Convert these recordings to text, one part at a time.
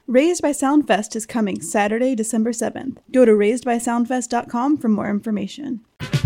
Raised by Soundfest is coming Saturday, December 7th. Go to raisedbysoundfest.com for more information.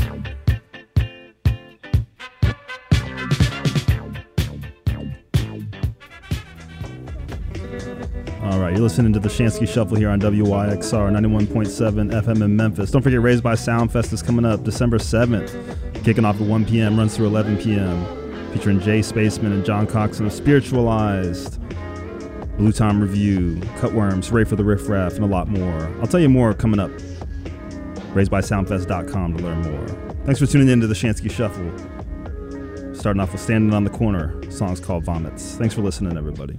All right, you're listening to the Shansky Shuffle here on WYXR 91.7 FM in Memphis. Don't forget, Raised by Soundfest is coming up December 7th, kicking off at 1 p.m., runs through 11 p.m., featuring Jay Spaceman and John Coxon of Spiritualized, Blue Time Review, Cutworms, Ray for the Riff Raff, and a lot more. I'll tell you more coming up. RaisedBySoundfest.com to learn more. Thanks for tuning in to the Shansky Shuffle. Starting off with Standing on the Corner. The song's called Vomits. Thanks for listening, everybody.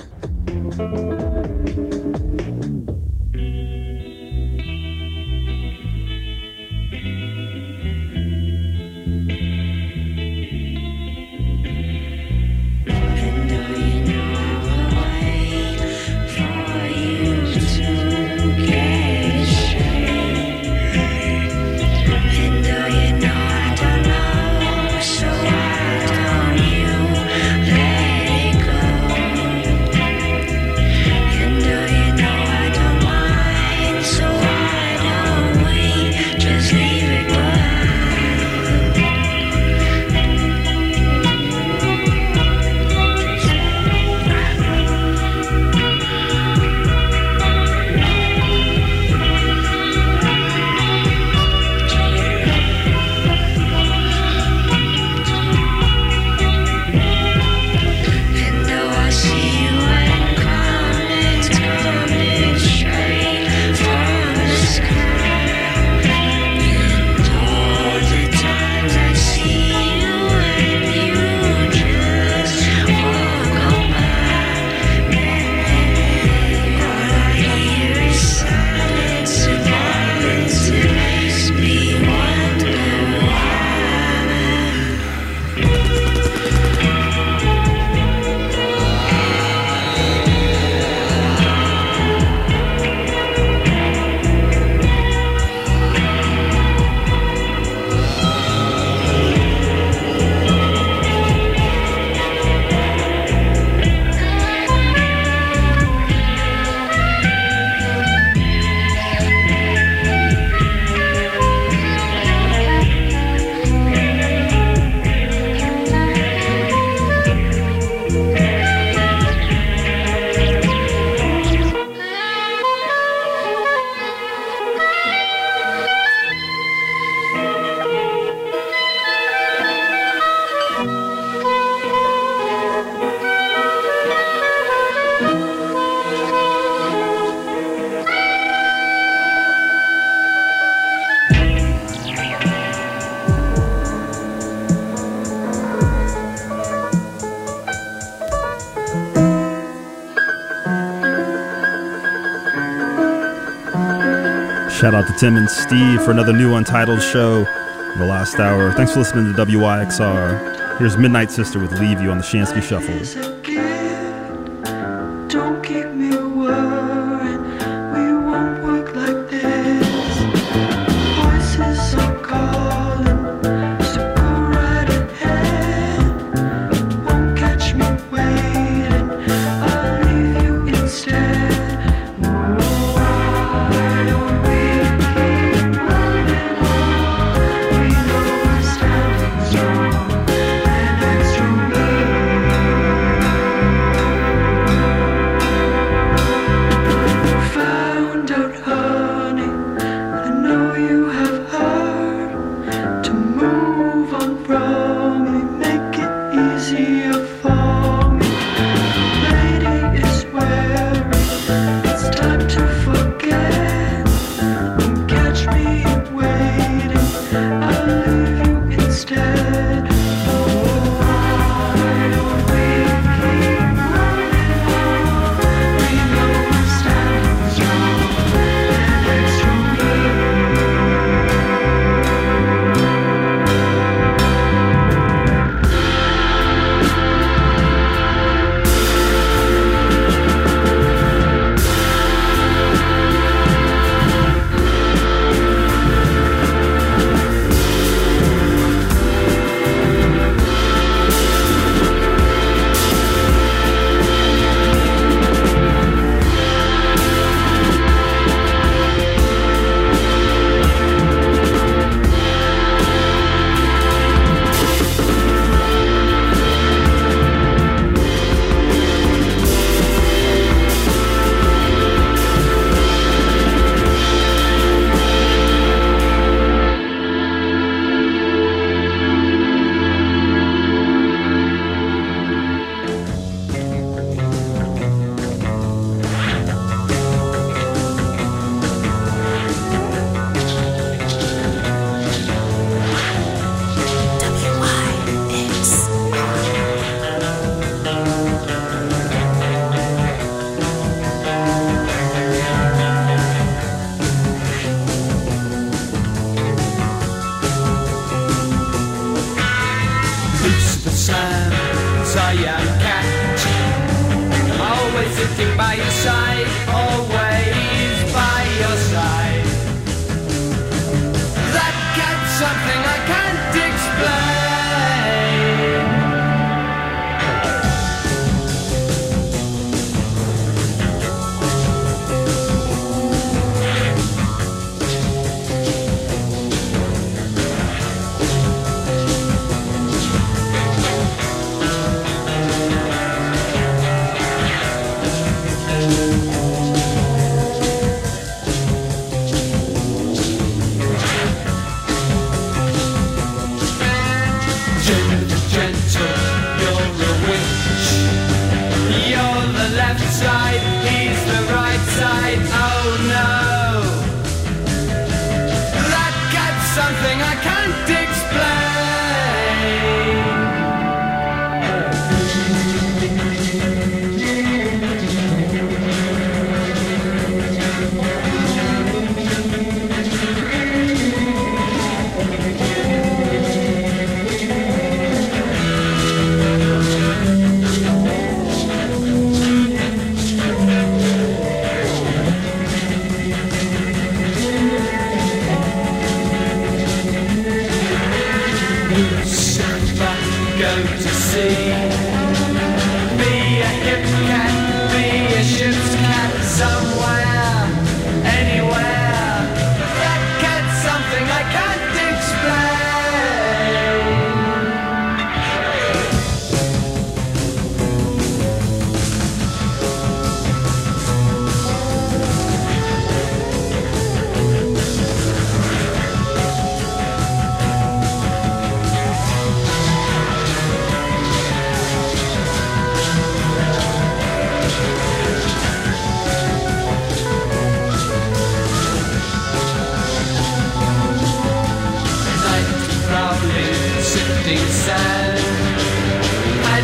Shout out to Tim and Steve for another new Untitled show the last hour. Thanks for listening to WYXR. Here's Midnight Sister with Leave You on the Shansky Shuffle. Don't keep me worried, we won't work like this. Voices are calling, so go right ahead. Won't catch me waiting, I'll leave you instead. Why don't we keep running on? We know we're standing strong and extra blue.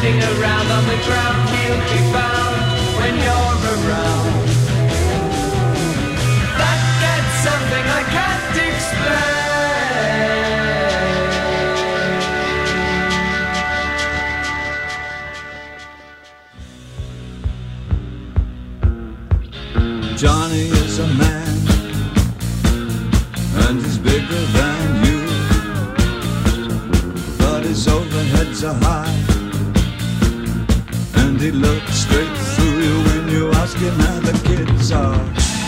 sitting around on the ground, he'll be found when you're around. That's something I can't explain. Johnny is a man, and he's bigger than you, but his overheads are high, and he looks straight through you when you ask him how the kids are.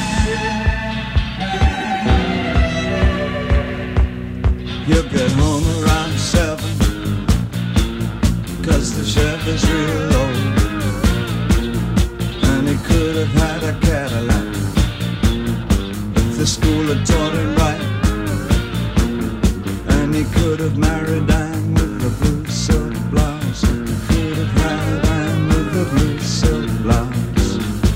He'll get home around 7, 'cause the chef is real old, and he could have had a Cadillac if the school had taught him right, and he could have married Anne with the blue silk blouse. He could have had Anne with the blue silk blouse.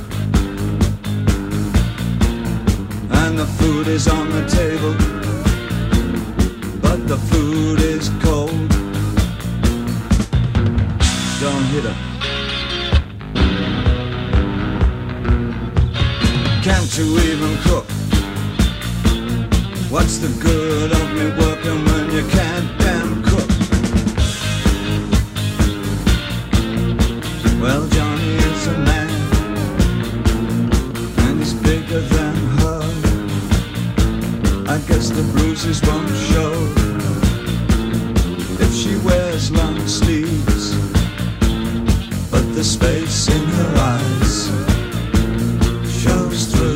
And the food is on the table, but the food is cold. Don't hit her. Can't you even cook? What's the good of me working when you can't damn cook? Well, Johnny is a man, and he's bigger than her. I guess the bruises won't show if she wears long sleeves, but the space in her eyes shows through.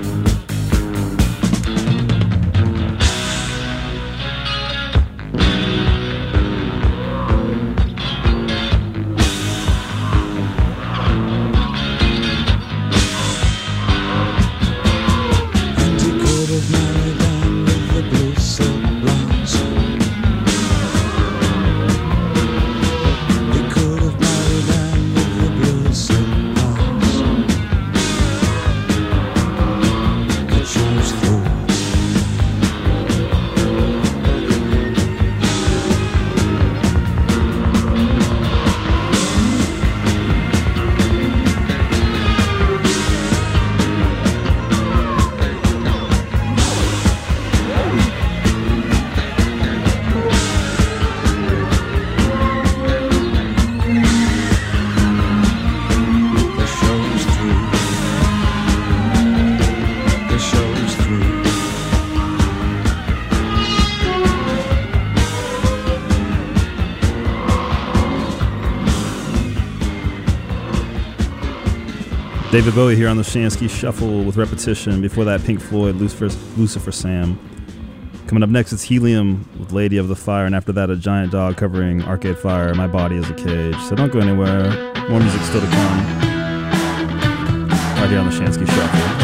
David Bowie here on the Shansky Shuffle with Repetition. Before that, Pink Floyd, Lucifer Sam. Coming up next, it's Helium with Lady of the Fire, and after that, a giant dog covering Arcade Fire, My Body is a Cage. So don't go anywhere. More music still to come. Right here on the Shansky Shuffle.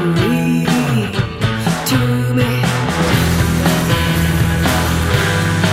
To me,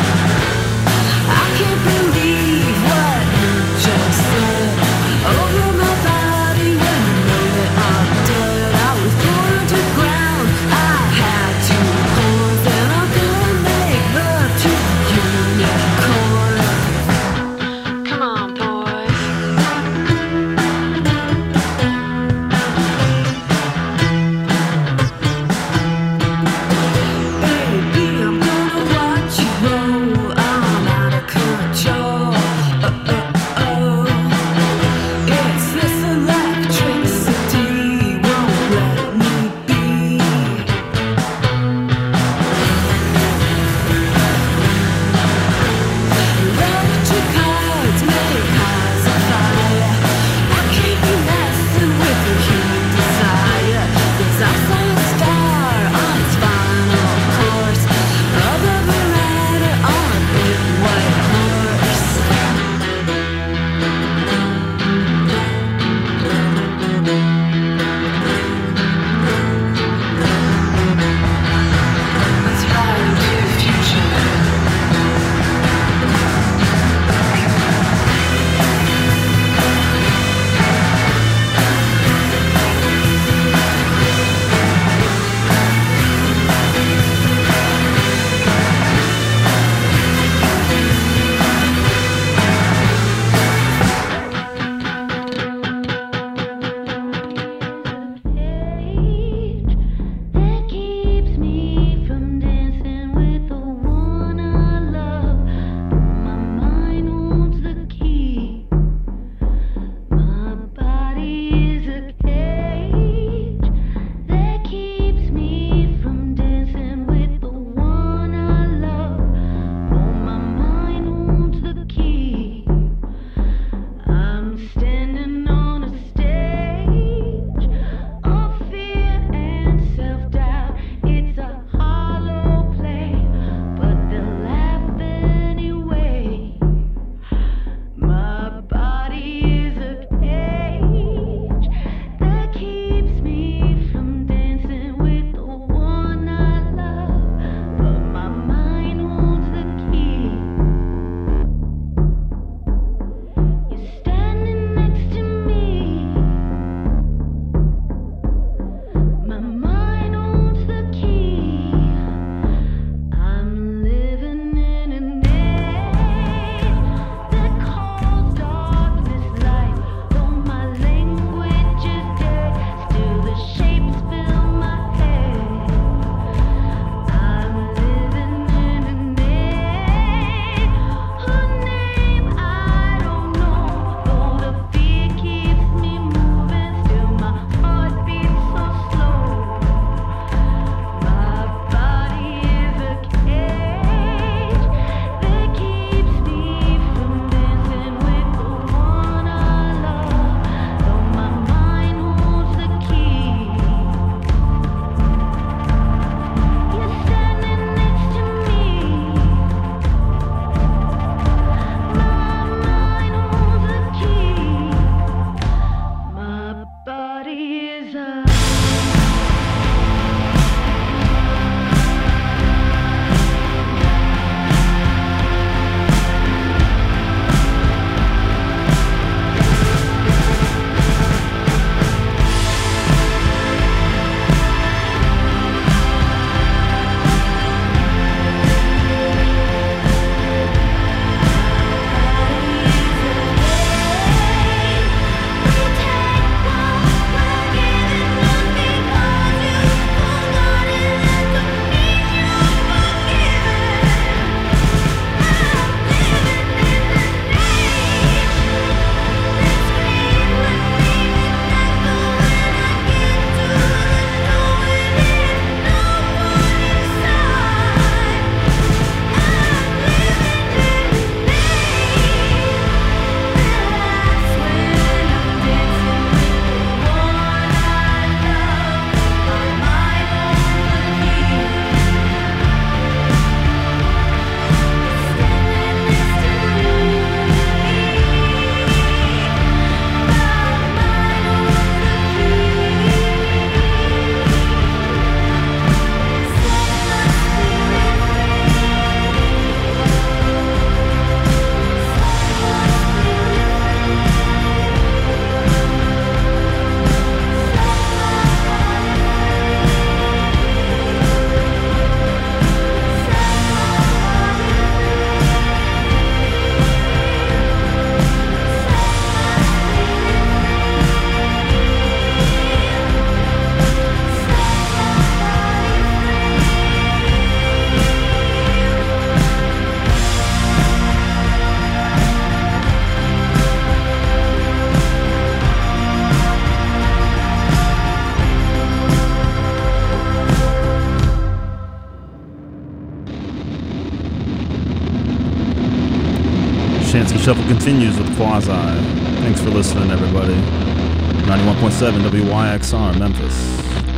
Shansky Shuffle continues with Quasi. Thanks for listening, everybody. 91.7 WYXR, Memphis.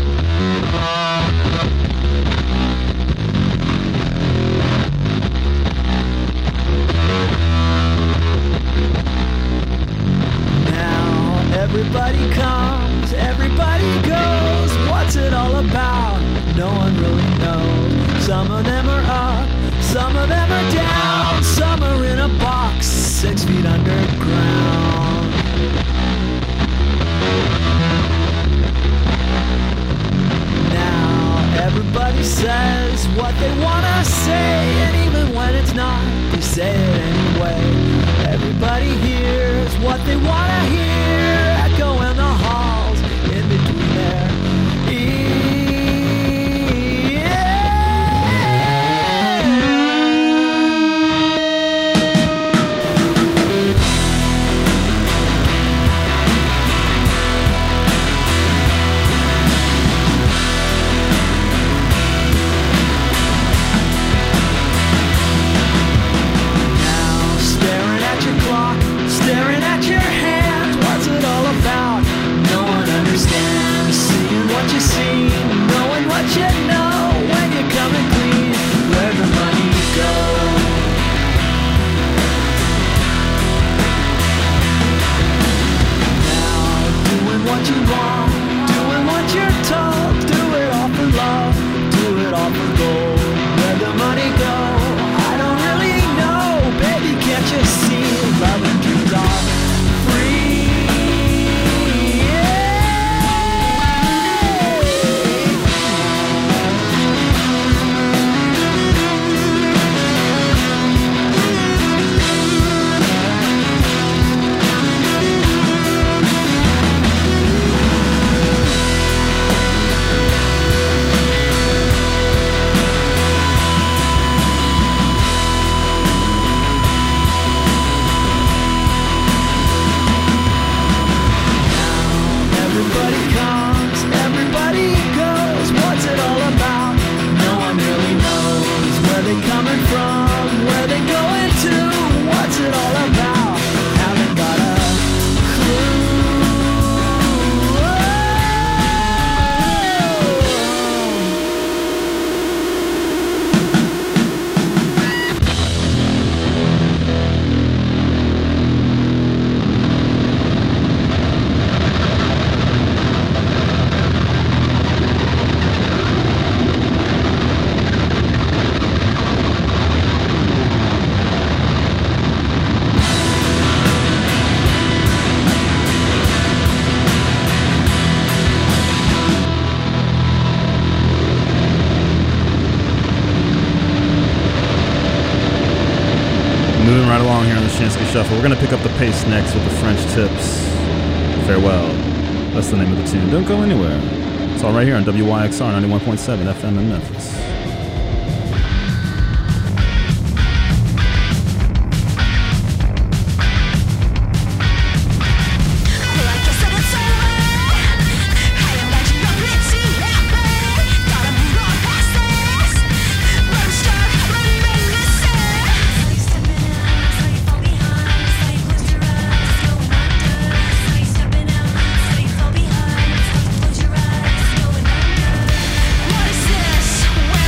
Now everybody comes, everybody goes. What's it all about? No one really knows. Some of them are up, some of them are down. Some are in a box 6 feet underground. Now everybody says what they wanna say, and even when it's not, they say it anyway. Everybody hears what they wanna hear, echo in the halls in between their ears. Staring at your hands, what's it all about? No one understands. Seeing what you see, knowing what you know. When you're coming clean, where the money goes. Now, doing what you want, doing what you're told. Do it all for love, do it all for gold. Where the money goes, I don't really know. Baby, can't you see? Love and dreams are free. Everybody comes, everybody goes. What's it all about? No one really knows. Where they coming from, where they going to. What's it all about? Haven't got a clue. Moving right along here on the Shansky Shuffle. We're going to pick up the pace next with the French Tips. Farewell. That's the name of the tune. Don't go anywhere. It's all right here on WYXR 91.7 FM in Memphis. What is this?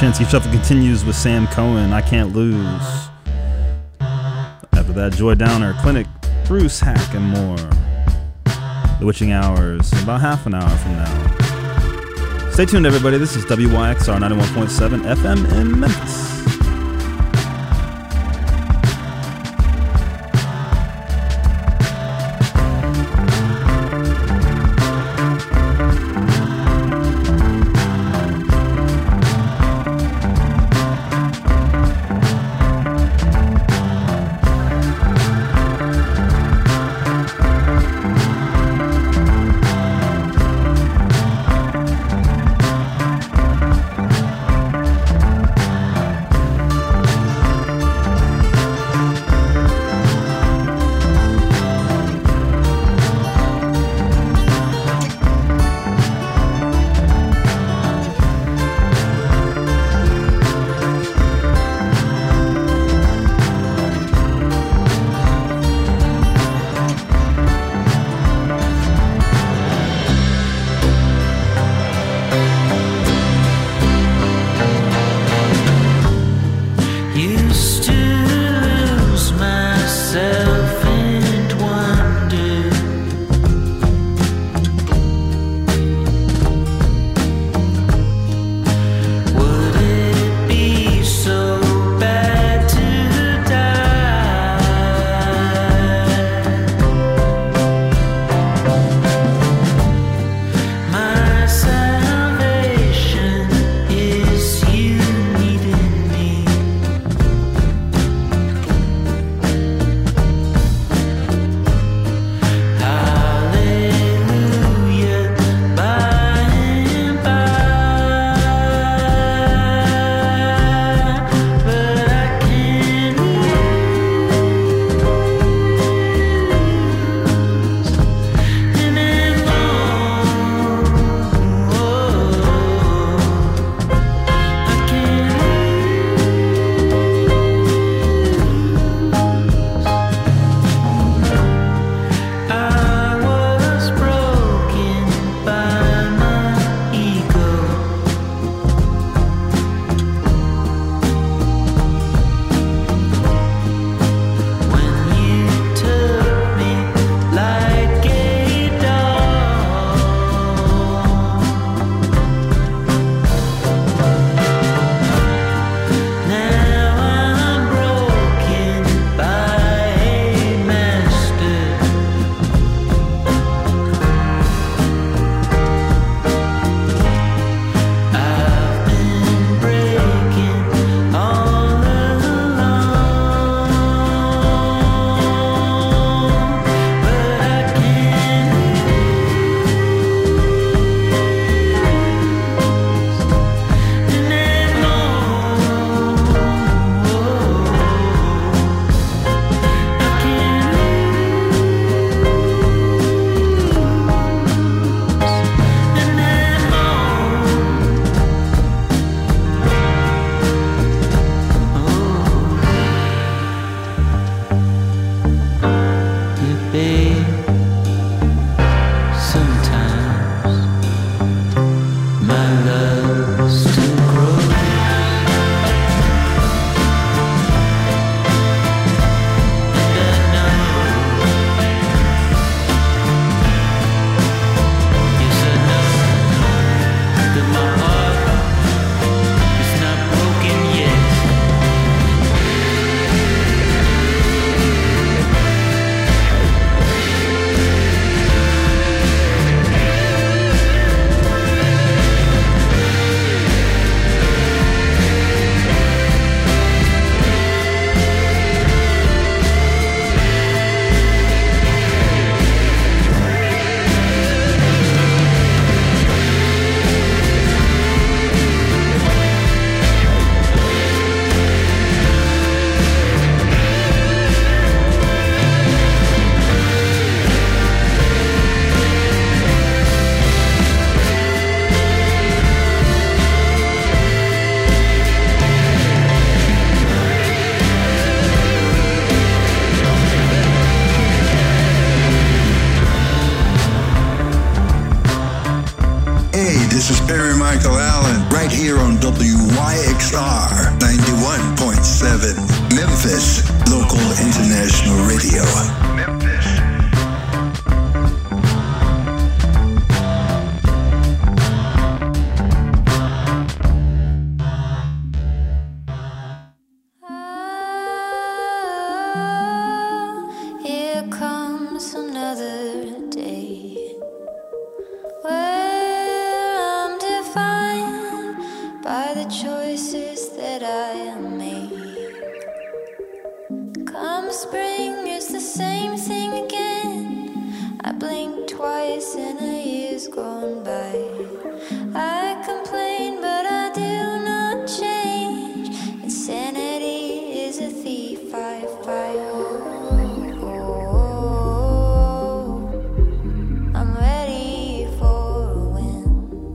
Schansky Shuffle continues with Sam Cohen, I Can't Lose. After that, Joy Downer, Clinic, Bruce Hack, and more. The Witching Hours, about half an hour from now. Stay tuned, everybody. This is WYXR 91.7 FM in Memphis. Michael Allen, right here on WYXR 91.7, Memphis, local international radio. Memphis. Here comes another day where I'm defined by the choices that I make. Come spring, it's the same thing again. I blink twice and a year's gone by. I complain, but I do not change. Insanity is a thief I fight. I'm ready for a win.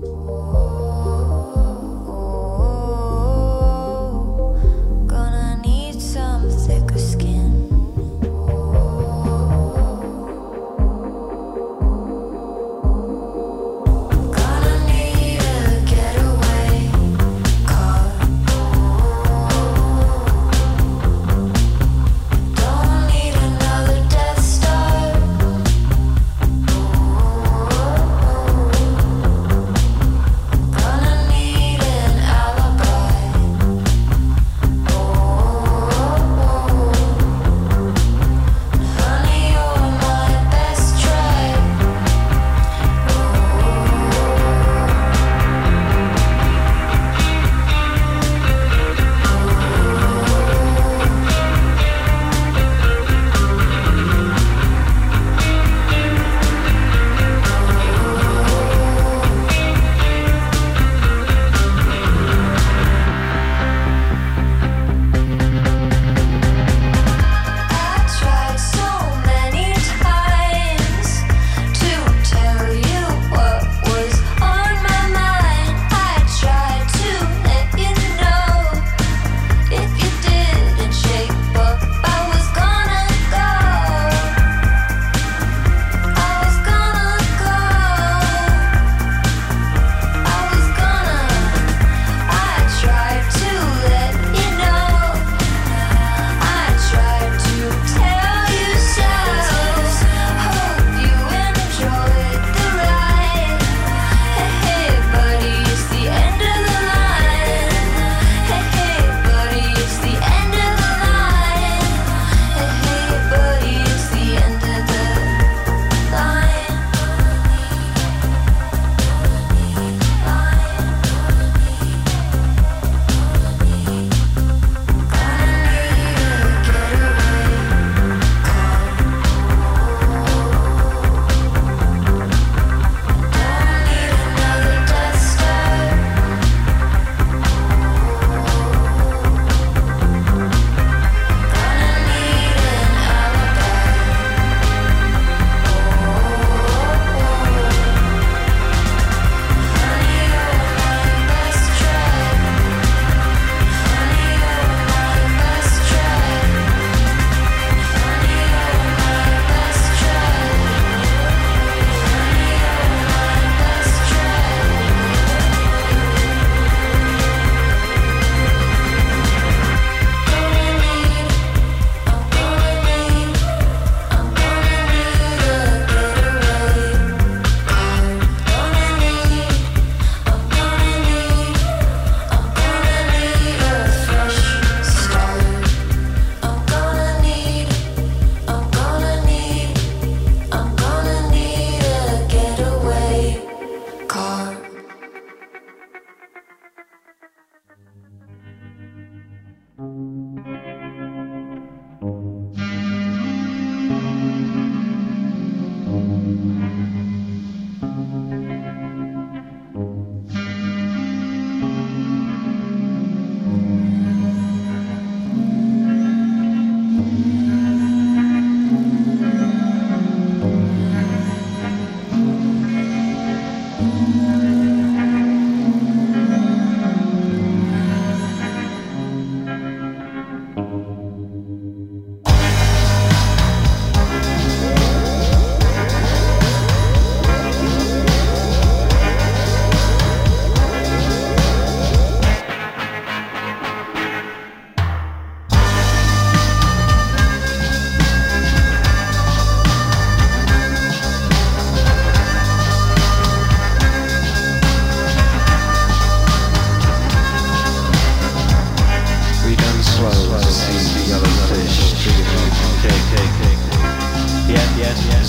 Gonna need some thicker skin.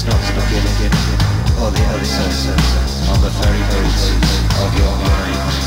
not stop looking for the answer on the ferry boats of your mind.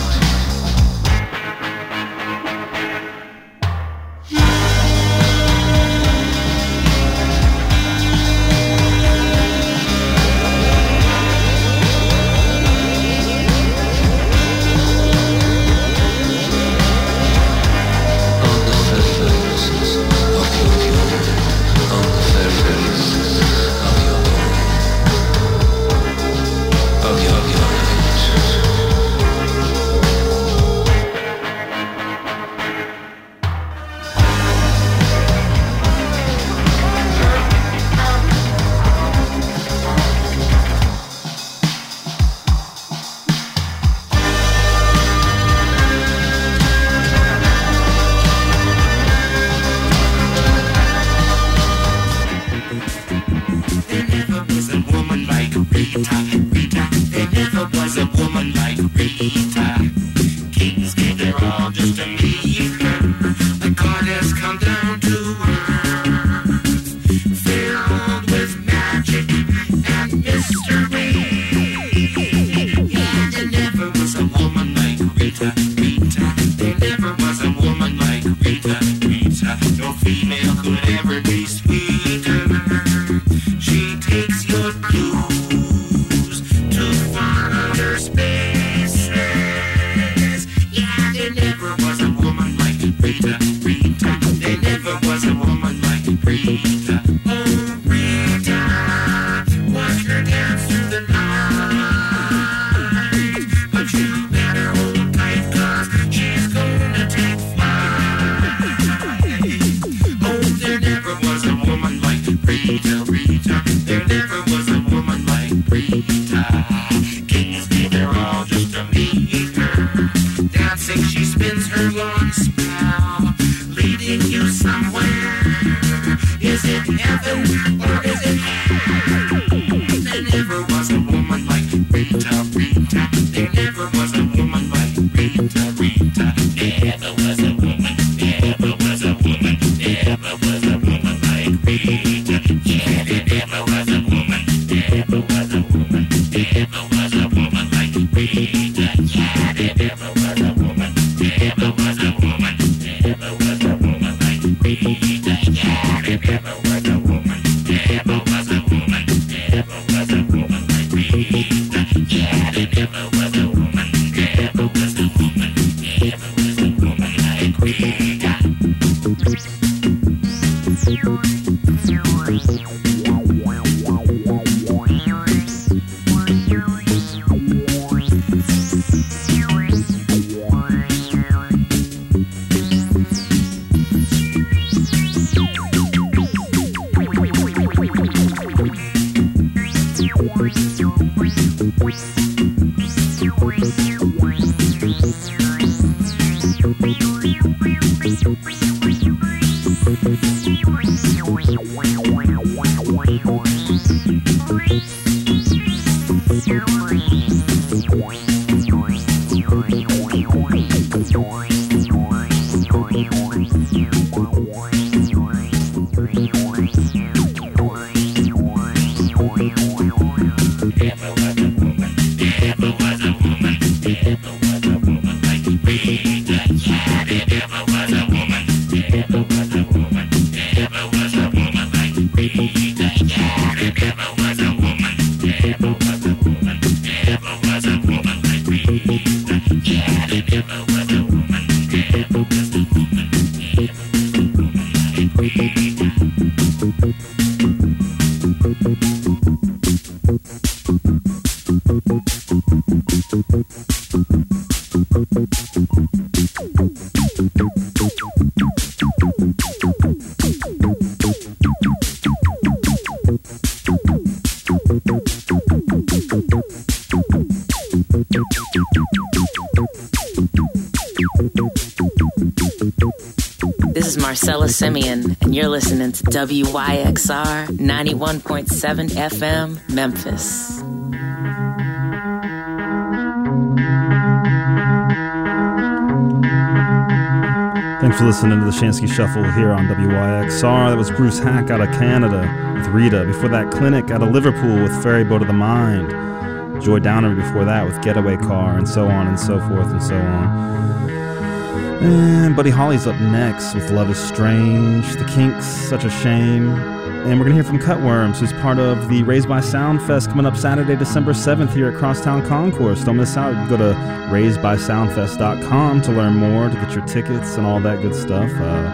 Marcella Simeon, and you're listening to WYXR 91.7 FM, Memphis. Thanks for listening to the Shansky Shuffle here on WYXR. That was Bruce Hack out of Canada with Rita. Before that, Clinic out of Liverpool with Ferryboat of the Mind. Joy Downer before that with Getaway Car, and so on and so forth and so on. And Buddy Holly's up next with Love is Strange. The Kinks, Such a Shame. And we're going to hear from Cutworms, who's part of the Raised by Sound Fest coming up Saturday, December 7th here at Crosstown Concourse. Don't miss out. You can go to raisedbysoundfest.com to learn more, to get your tickets and all that good stuff.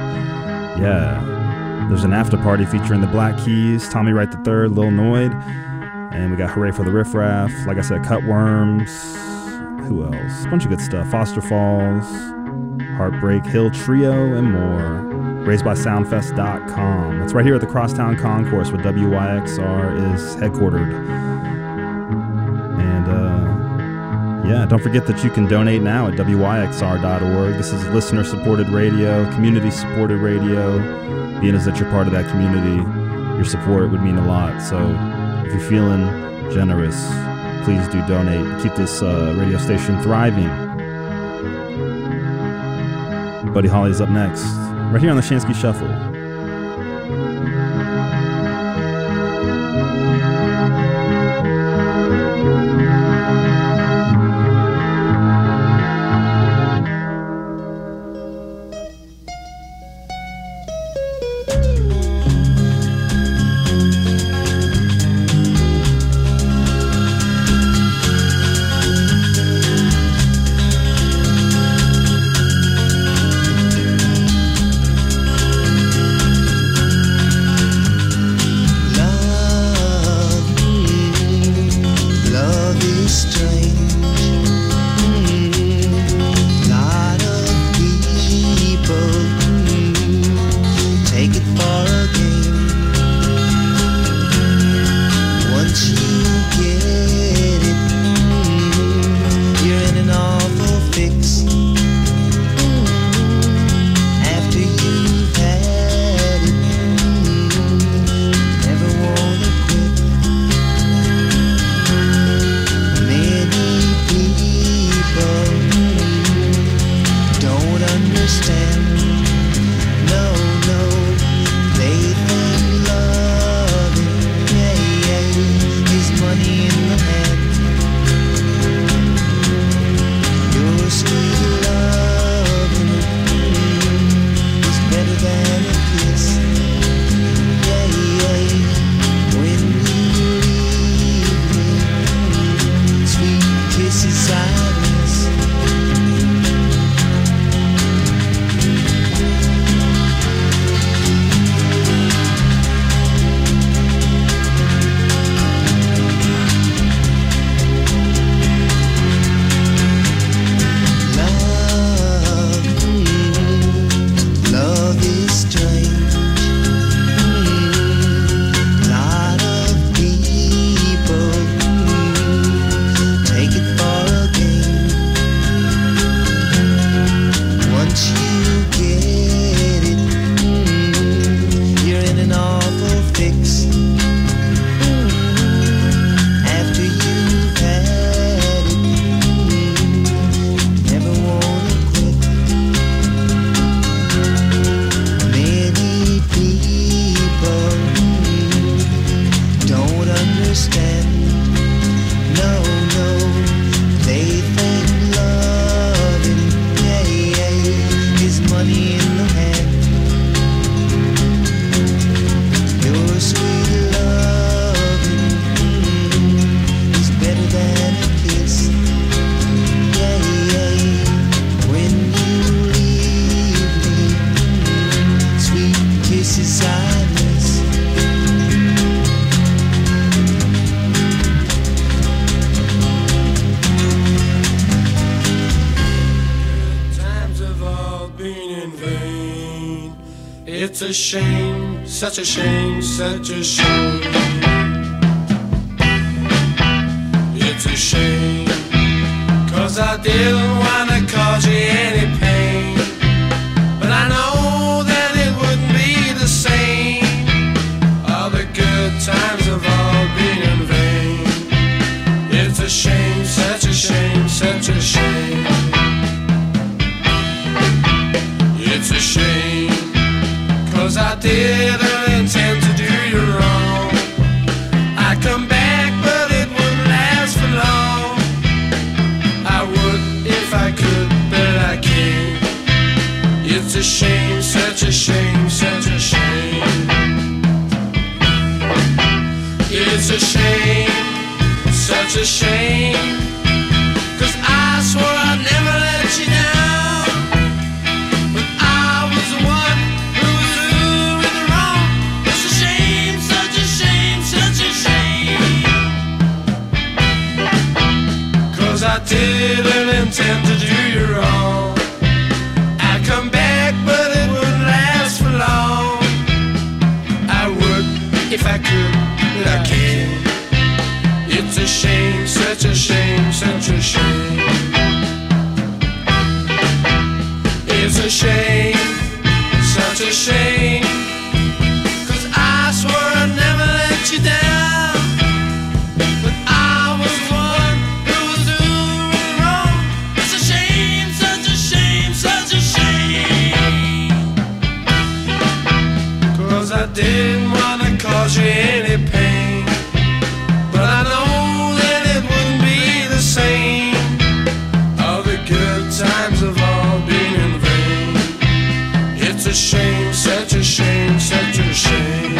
There's an after party featuring the Black Keys, Tommy Wright III, Lil Noid. And we got Hooray for the Riff Raff. Like I said, Cutworms. Who else? A bunch of good stuff. Foster Falls, Heartbreak Hill Trio, and more. RaisedBySoundFest.com. That's right here at the Crosstown Concourse where WYXR is headquartered. And don't forget that you can donate now at WYXR.org. This is listener-supported radio, community-supported radio. Being as that you're part of that community, your support would mean a lot. So if you're feeling generous, please do donate. Keep this radio station thriving. Buddy Holly's up next, right here on the Shansky Shuffle. It's a shame, such a shame, such a shame. It's a shame, 'cause I didn't wanna cause you any pain. But I know that it wouldn't be the same. All the good times have all been in vain. It's a shame, such a shame, such a shame. It's a shame. a shame, 'cause I swore I'd never let you down. But I was the one who was doing the wrong. It's a shame, such a shame, such a shame. 'Cause I didn't intend to do you wrong. I'd come back, but it wouldn't last for long. I would if I could, but I can't. It's a shame, such a shame, such a shame. It's a shame, such a shame, 'cause I swore I'd never let you down. But I was the one who was doing wrong. It's a shame, such a shame, such a shame. 'Cause I didn't want to cause you any pain, but I know that it wouldn't be the same. All the good times have all been in vain. It's a shame, such a shame, such a shame.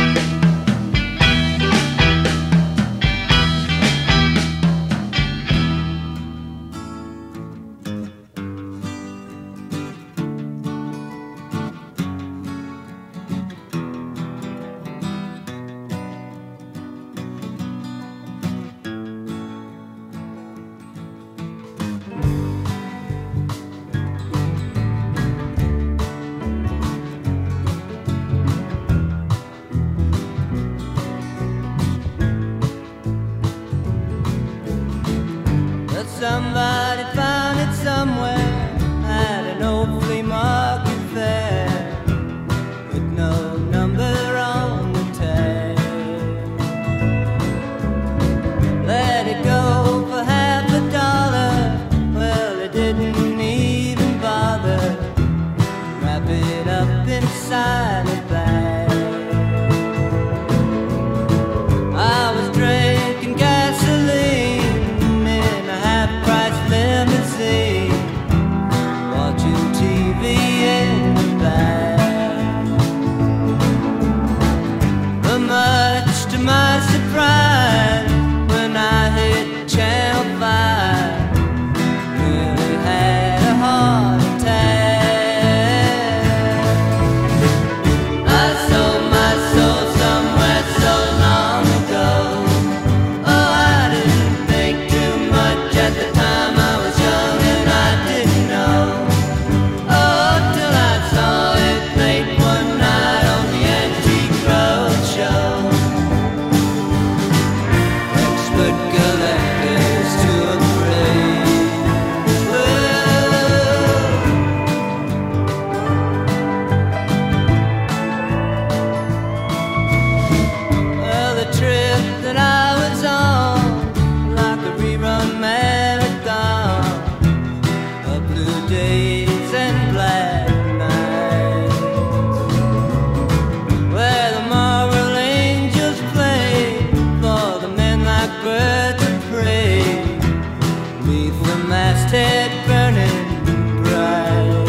But somebody found it somewhere at an old flea market fair, with no number on the tag. Let it go for $50. Well, they didn't even bother. Wrap it up inside a bag. I was drinking gasoline in a half-price limousine, watching TV in the back. But much to my surprise, when I hit Channel 5, really had a heart attack. I sold my soul somewhere so long ago. Oh, I didn't think too much at the time. I was young and I didn't know. Oh, till I saw it late one night on the Antique Roadshow. Expert collectors to a parade. Well, the trip that I was on, like a rerun marathon of blue days and black nights, where the moral angels play for the men like birds of prey, beneath the masthead burning bright.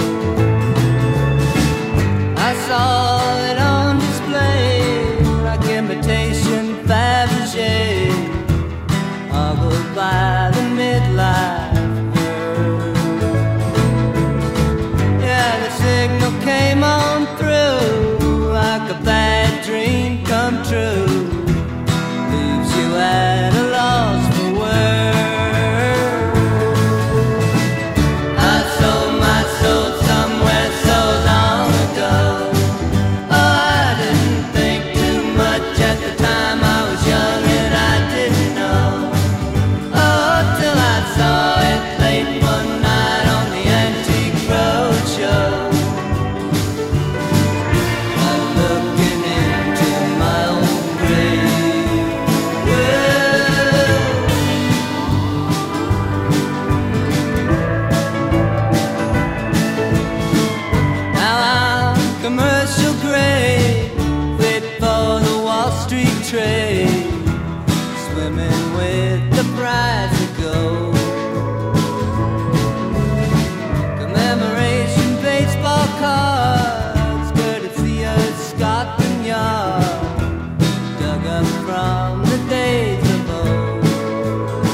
I saw it on display like imitation Fabergé, ogled by the midlife herd. Yeah, the signal came on through like a bad dream come true, leaves you at a loss for words. I sold my soul somewhere so long ago. Oh, I didn't think too much at the time. I was young and I didn't know. Oh, till I saw it late one night on the Antique Roadshow. I'm looking into my own grave. Well, now I'm commercial grade, fit for the Wall Street trade, swimming with the prize of gold. Commemoration baseball cards, courtesy of Scotland Yard, dug up from the days of old.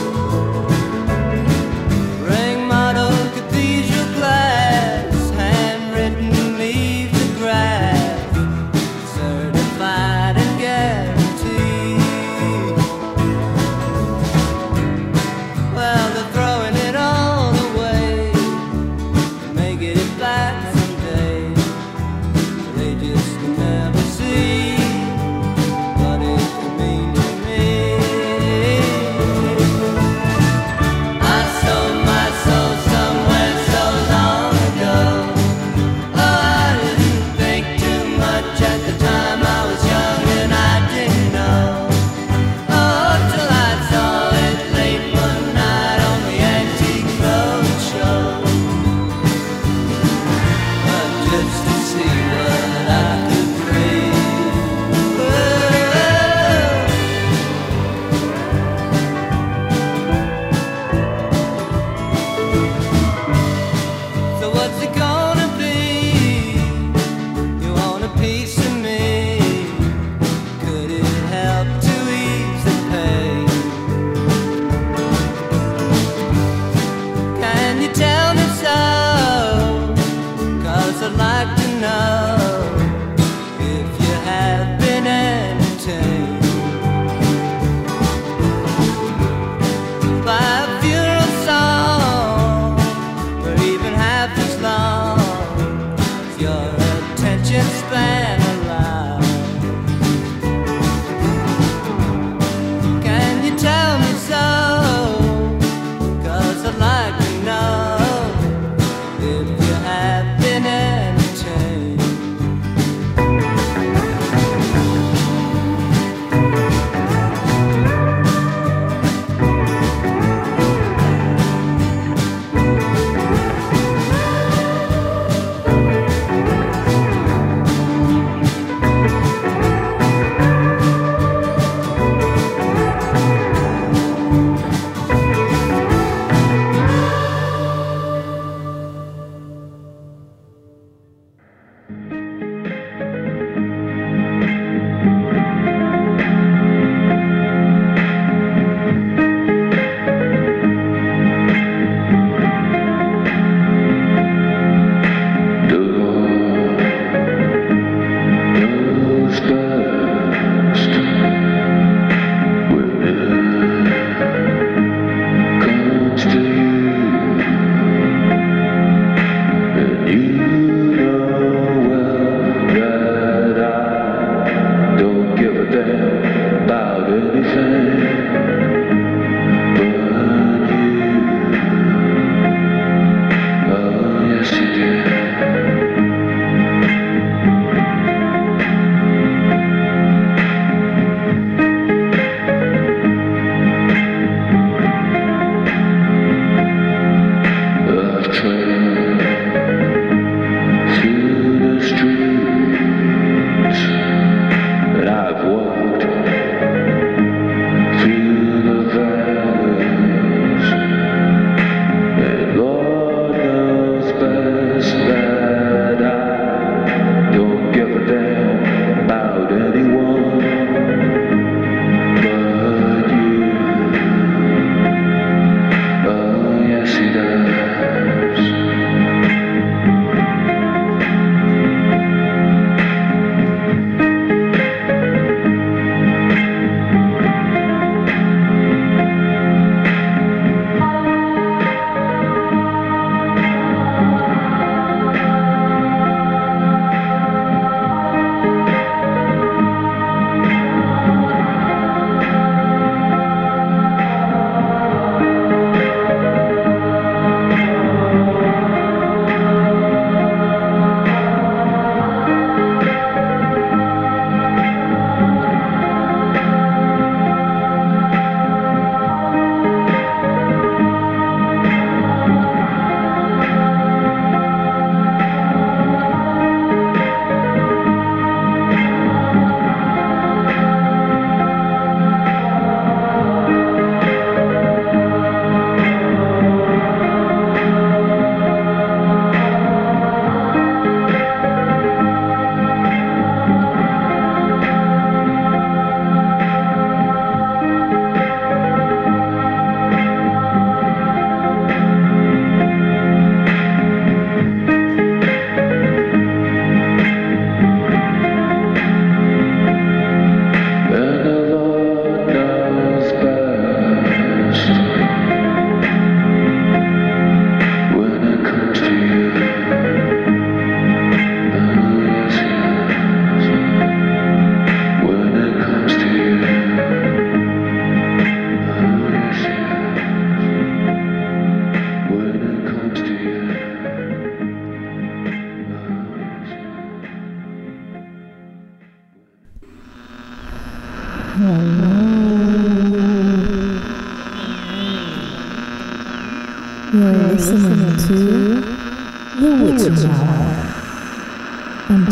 You're listening to The Witching Hour on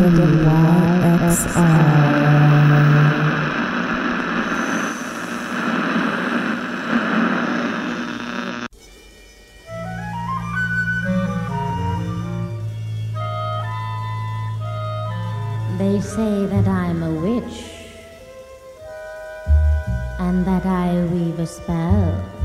WYXR. They say that I'm a witch and that I weave a spell.